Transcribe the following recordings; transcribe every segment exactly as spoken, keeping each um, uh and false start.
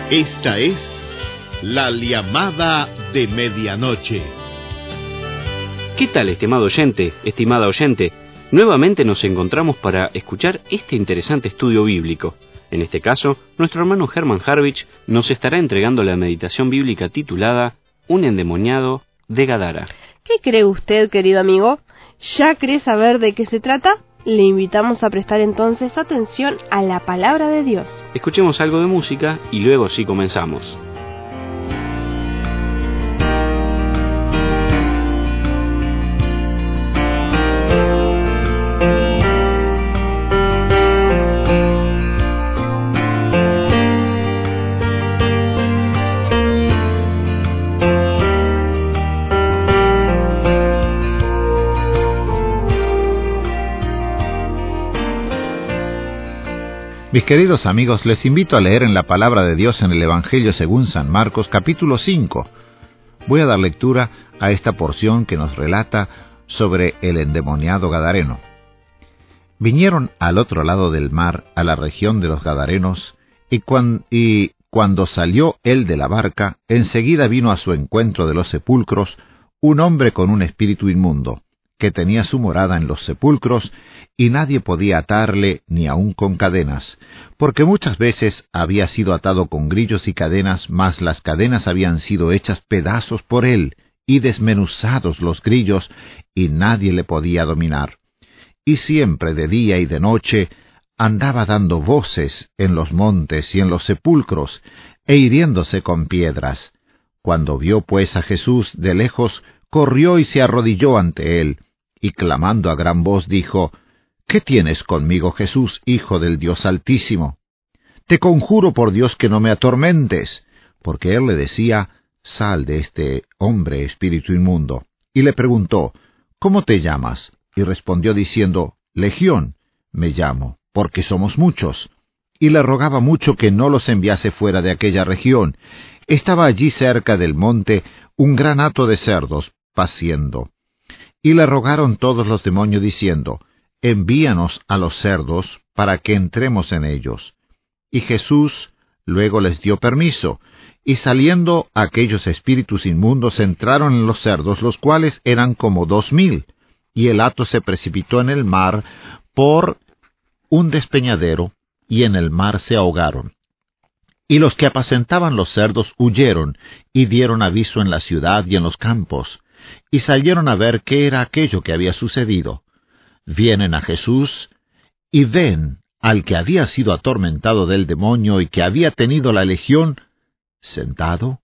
Esta es la llamada de medianoche. ¿Qué tal, estimado oyente, estimada oyente? Nuevamente nos encontramos para escuchar este interesante estudio bíblico. En este caso, nuestro hermano Herman Harvich nos estará entregando la meditación bíblica titulada Un endemoniado de Gadara. ¿Qué cree usted, querido amigo? ¿Ya cree saber de qué se trata? Le invitamos a prestar entonces atención a la palabra de Dios. Escuchemos algo de música y luego sí comenzamos. Mis queridos amigos, les invito a leer en la palabra de Dios en el Evangelio según San Marcos, capítulo cinco. Voy a dar lectura a esta porción que nos relata sobre el endemoniado gadareno. Vinieron al otro lado del mar, a la región de los Gadarenos, y, cuan, y cuando salió él de la barca, enseguida vino a su encuentro de los sepulcros un hombre con un espíritu inmundo, que tenía su morada en los sepulcros, y nadie podía atarle ni aun con cadenas, porque muchas veces había sido atado con grillos y cadenas, mas las cadenas habían sido hechas pedazos por él, y desmenuzados los grillos, y nadie le podía dominar. Y siempre de día y de noche andaba dando voces en los montes y en los sepulcros, e hiriéndose con piedras. Cuando vio pues a Jesús de lejos, corrió y se arrodilló ante él, y clamando a gran voz dijo: ¿Qué tienes conmigo, Jesús, Hijo del Dios Altísimo? Te conjuro por Dios que no me atormentes. Porque él le decía: Sal de este hombre, espíritu inmundo. Y le preguntó: ¿Cómo te llamas? Y respondió diciendo: Legión me llamo, porque somos muchos. Y le rogaba mucho que no los enviase fuera de aquella región. Estaba allí cerca del monte un gran hato de cerdos paciendo. Y le rogaron todos los demonios diciendo: Envíanos a los cerdos para que entremos en ellos. Y Jesús luego les dio permiso, y saliendo aquellos espíritus inmundos entraron en los cerdos, los cuales eran como dos mil, y el hato se precipitó en el mar por un despeñadero, y en el mar se ahogaron. Y los que apacentaban los cerdos huyeron, y dieron aviso en la ciudad y en los campos, y salieron a ver qué era aquello que había sucedido. Vienen a Jesús, y ven al que había sido atormentado del demonio y que había tenido la legión, sentado,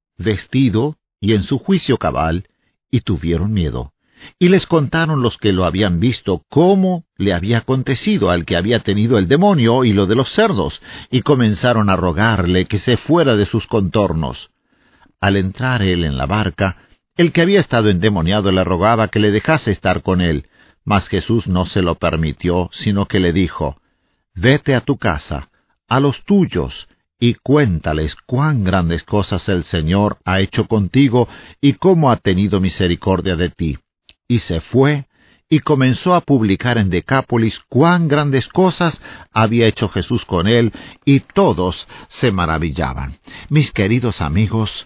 vestido y en su juicio cabal, y tuvieron miedo. Y les contaron los que lo habían visto cómo le había acontecido al que había tenido el demonio y lo de los cerdos, y comenzaron a rogarle que se fuera de sus contornos. Al entrar él en la barca, el que había estado endemoniado le rogaba que le dejase estar con él, mas Jesús no se lo permitió, sino que le dijo: Vete a tu casa, a los tuyos, y cuéntales cuán grandes cosas el Señor ha hecho contigo, y cómo ha tenido misericordia de ti. Y se fue, y comenzó a publicar en Decápolis cuán grandes cosas había hecho Jesús con él, y todos se maravillaban. Mis queridos amigos,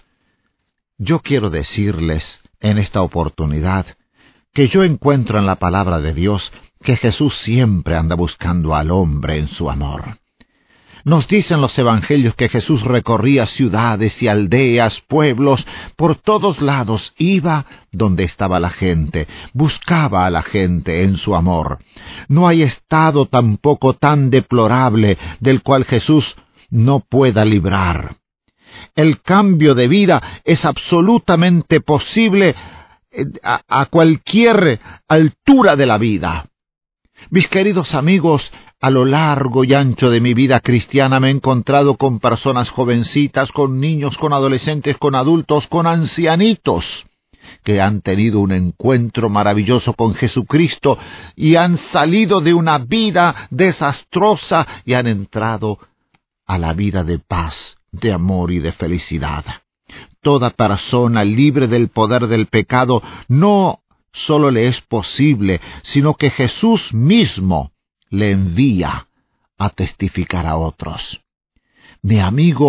yo quiero decirles en esta oportunidad que yo encuentro en la palabra de Dios que Jesús siempre anda buscando al hombre en su amor. Nos dicen los evangelios que Jesús recorría ciudades y aldeas, pueblos, por todos lados, iba donde estaba la gente, buscaba a la gente en su amor. No hay estado tampoco tan deplorable del cual Jesús no pueda librar. El cambio de vida es absolutamente posible A, a cualquier altura de la vida. Mis queridos amigos, a lo largo y ancho de mi vida cristiana me he encontrado con personas jovencitas, con niños, con adolescentes, con adultos, con ancianitos, que han tenido un encuentro maravilloso con Jesucristo y han salido de una vida desastrosa y han entrado a la vida de paz, de amor y de felicidad. Toda persona libre del poder del pecado no solo le es posible, sino que Jesús mismo le envía a testificar a otros. Mi amigo,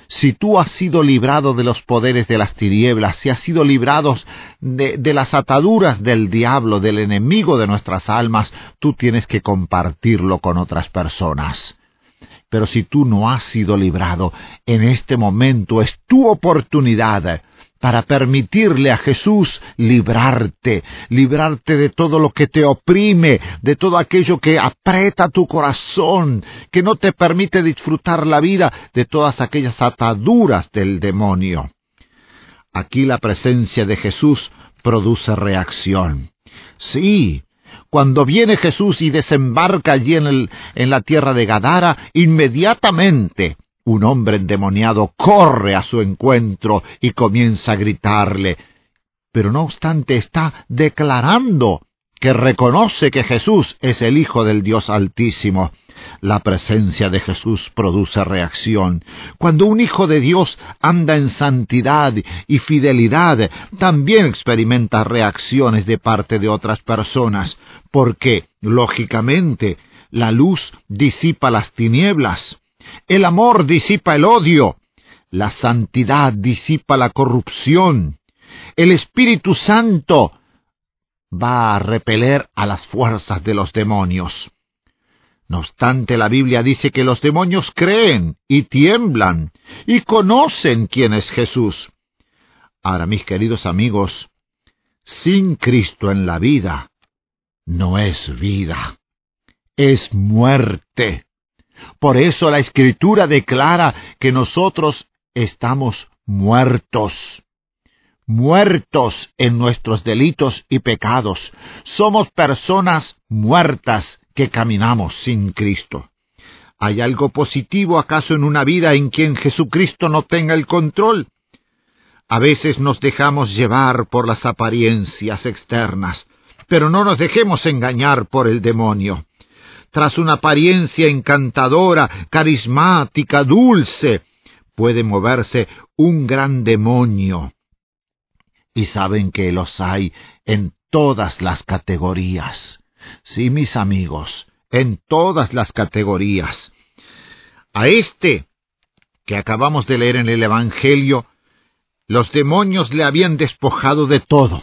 Si tú has sido librado de los poderes de las tinieblas, si has sido librado de, de las ataduras del diablo, del enemigo de nuestras almas, tú tienes que compartirlo con otras personas. Pero si tú no has sido librado, en este momento es tu oportunidad para permitirle a Jesús librarte, librarte de todo lo que te oprime, de todo aquello que aprieta tu corazón, que no te permite disfrutar la vida, de todas aquellas ataduras del demonio. Aquí la presencia de Jesús produce reacción. Sí, cuando viene Jesús y desembarca allí en, el, en la tierra de Gadara, inmediatamente un hombre endemoniado corre a su encuentro y comienza a gritarle. Pero no obstante está declarando que reconoce que Jesús es el Hijo del Dios Altísimo. La presencia de Jesús produce reacción. Cuando un hijo de Dios anda en santidad y fidelidad, también experimenta reacciones de parte de otras personas, porque, lógicamente, la luz disipa las tinieblas. El amor disipa el odio, la santidad disipa la corrupción. El Espíritu Santo va a repeler a las fuerzas de los demonios. No obstante, la Biblia dice que los demonios creen y tiemblan y conocen quién es Jesús. Ahora, mis queridos amigos, sin Cristo en la vida no es vida, es muerte. Por eso la Escritura declara que nosotros estamos muertos, muertos en nuestros delitos y pecados. Somos personas muertas que caminamos sin Cristo. ¿Hay algo positivo acaso en una vida en quien Jesucristo no tenga el control? A veces nos dejamos llevar por las apariencias externas, pero no nos dejemos engañar por el demonio. Tras una apariencia encantadora, carismática, dulce, puede moverse un gran demonio. Y saben que los hay en todas las categorías. Sí, mis amigos, en todas las categorías. A este que acabamos de leer en el Evangelio, los demonios le habían despojado de todo,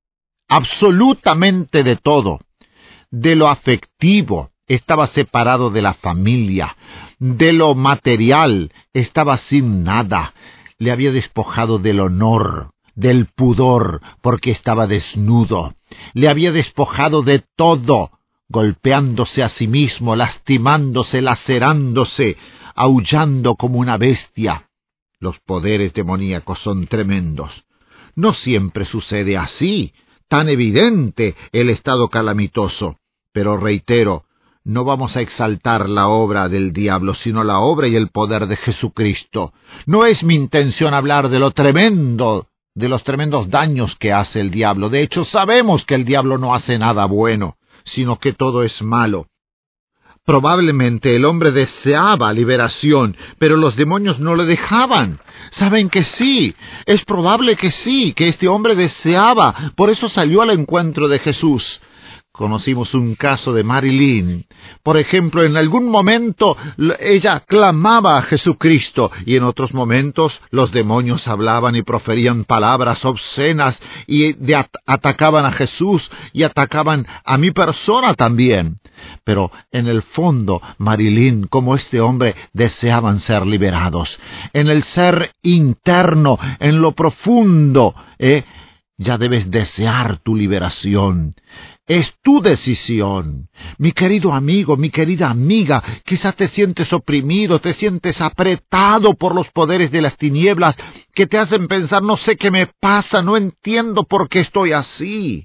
absolutamente de todo, de lo afectivo. Estaba separado de la familia, de lo material, estaba sin nada. Le había despojado del honor, del pudor, porque estaba desnudo. Le había despojado de todo, golpeándose a sí mismo, lastimándose, lacerándose, aullando como una bestia. Los poderes demoníacos son tremendos. No siempre sucede así, tan evidente el estado calamitoso. Pero reitero, no vamos a exaltar la obra del diablo, sino la obra y el poder de Jesucristo. No es mi intención hablar de lo tremendo, de los tremendos daños que hace el diablo. De hecho, sabemos que el diablo no hace nada bueno, sino que todo es malo. Probablemente el hombre deseaba liberación, pero los demonios no le dejaban. Saben que sí, es probable que sí, que este hombre deseaba, por eso salió al encuentro de Jesús. Conocimos un caso de Marilyn. Por ejemplo, en algún momento ella clamaba a Jesucristo y en otros momentos los demonios hablaban y proferían palabras obscenas y de at- atacaban a Jesús y atacaban a mi persona también. Pero en el fondo, Marilyn, como este hombre, deseaban ser liberados. En el ser interno, en lo profundo, ¿eh? ya debes desear tu liberación. Es tu decisión. Mi querido amigo, mi querida amiga, quizás te sientes oprimido, te sientes apretado por los poderes de las tinieblas que te hacen pensar, no sé qué me pasa, no entiendo por qué estoy así.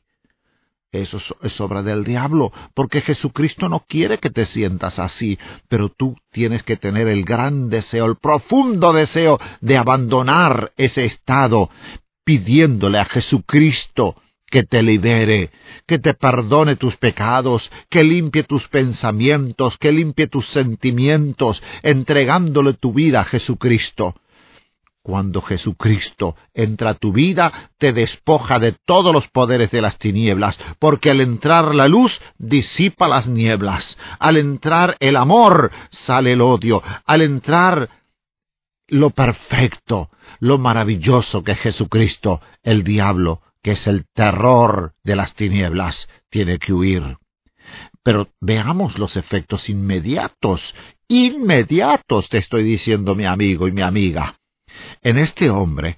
Eso es obra del diablo, porque Jesucristo no quiere que te sientas así, pero tú tienes que tener el gran deseo, el profundo deseo de abandonar ese estado, pidiéndole a Jesucristo que te libere, que te perdone tus pecados, que limpie tus pensamientos, que limpie tus sentimientos, entregándole tu vida a Jesucristo. Cuando Jesucristo entra a tu vida, te despoja de todos los poderes de las tinieblas, porque al entrar la luz, disipa las nieblas. Al entrar el amor, sale el odio. Al entrar lo perfecto, lo maravilloso que es Jesucristo, el diablo, que es el terror de las tinieblas, tiene que huir. Pero veamos los efectos inmediatos, inmediatos te estoy diciendo, mi amigo y mi amiga. En este hombre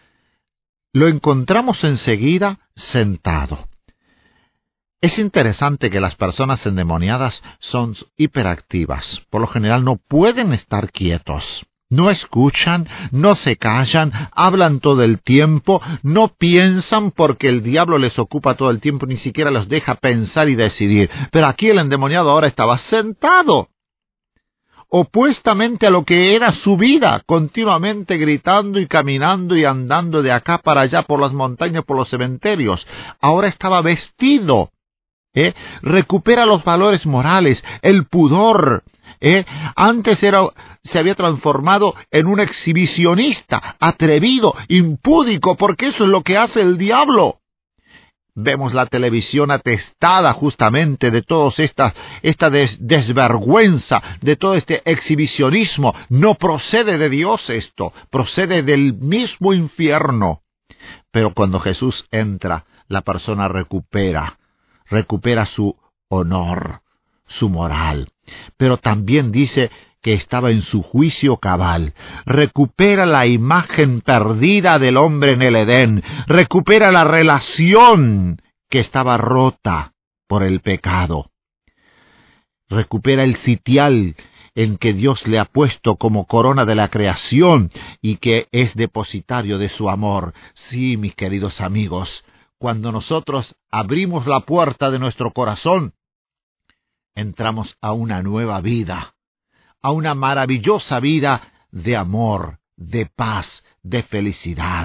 lo encontramos enseguida sentado. Es interesante que las personas endemoniadas son hiperactivas. Por lo general no pueden estar quietos. No escuchan, no se callan, hablan todo el tiempo, no piensan porque el diablo les ocupa todo el tiempo, ni siquiera los deja pensar y decidir. Pero aquí el endemoniado ahora estaba sentado, opuestamente a lo que era su vida, continuamente gritando y caminando y andando de acá para allá por las montañas, por los cementerios. Ahora estaba vestido. ¿Eh? Recupera los valores morales, el pudor. ¿Eh? Antes era, se había transformado en un exhibicionista, atrevido, impúdico, porque eso es lo que hace el diablo. Vemos la televisión atestada justamente de toda esta, esta des, desvergüenza, de todo este exhibicionismo. No procede de Dios esto, procede del mismo infierno. Pero cuando Jesús entra, la persona recupera. recupera su honor, su moral, pero también dice que estaba en su juicio cabal, recupera la imagen perdida del hombre en el Edén, recupera la relación que estaba rota por el pecado, recupera el sitial en que Dios le ha puesto como corona de la creación y que es depositario de su amor. Sí, mis queridos amigos, cuando nosotros abrimos la puerta de nuestro corazón, entramos a una nueva vida, a una maravillosa vida de amor, de paz, de felicidad.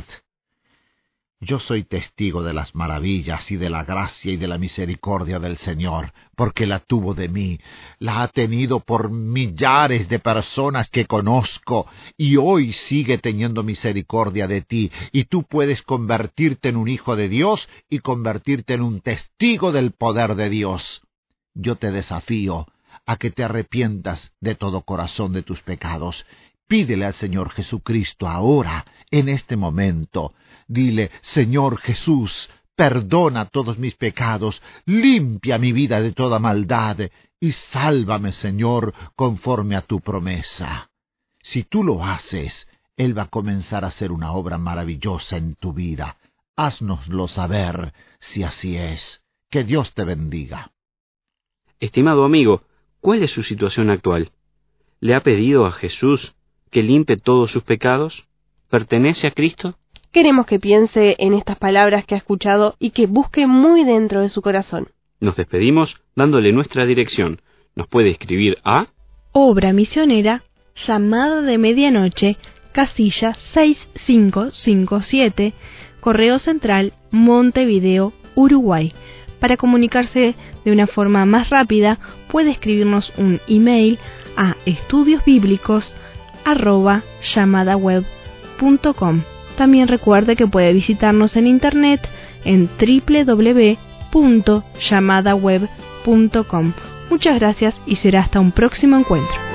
Yo soy testigo de las maravillas y de la gracia y de la misericordia del Señor, porque la tuvo de mí, la ha tenido por millares de personas que conozco, y hoy sigue teniendo misericordia de ti, y tú puedes convertirte en un hijo de Dios y convertirte en un testigo del poder de Dios. Yo te desafío a que te arrepientas de todo corazón de tus pecados. Pídele al Señor Jesucristo ahora, en este momento. Dile: Señor Jesús, perdona todos mis pecados, limpia mi vida de toda maldad, y sálvame, Señor, conforme a tu promesa. Si tú lo haces, Él va a comenzar a hacer una obra maravillosa en tu vida. Haznoslo saber si así es. Que Dios te bendiga. Estimado amigo, ¿cuál es su situación actual? ¿Le ha pedido a Jesús que limpie todos sus pecados? ¿Pertenece a Cristo? Queremos que piense en estas palabras que ha escuchado y que busque muy dentro de su corazón. Nos despedimos dándole nuestra dirección. Nos puede escribir a Obra Misionera, Llamada de Medianoche, casilla seis cinco cinco siete, Correo Central, Montevideo, Uruguay. Para comunicarse de una forma más rápida, puede escribirnos un email a estudiosbíblicos arroba llamadaweb punto com. También recuerde que puede visitarnos en internet en doble u doble u doble u punto llamadaweb punto com. Muchas gracias y será hasta un próximo encuentro.